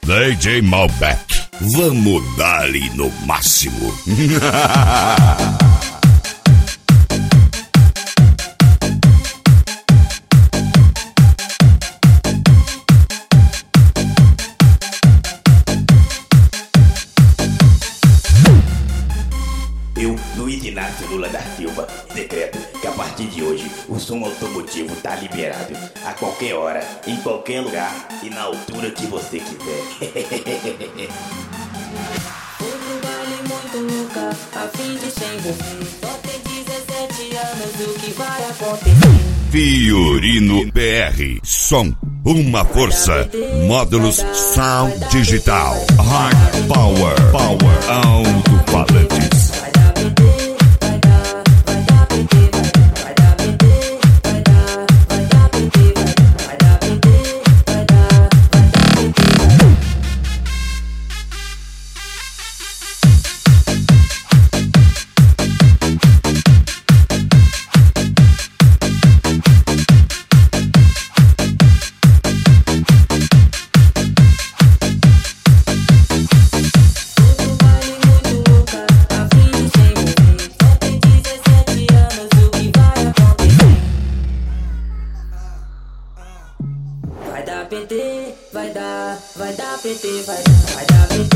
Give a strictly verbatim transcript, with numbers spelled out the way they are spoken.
D J Malbec, vamos dar-lhe no máximo. Eu, Luiz Inácio Lula da Silva, decreto que a partir de hoje o som automotivo tá liberado a qualquer hora, em qualquer lugar e na altura que você quiser. Outro baile muito louca, a fim de se envolver. Só tem dezessete anos, o que vai acontecer? Fiorino P R, som, uma força, módulos Sound Digital, Hard Power, Power, alto-falantes. Vai dar P T, vai dar, vai dar P T, vai dar, vai dar P T.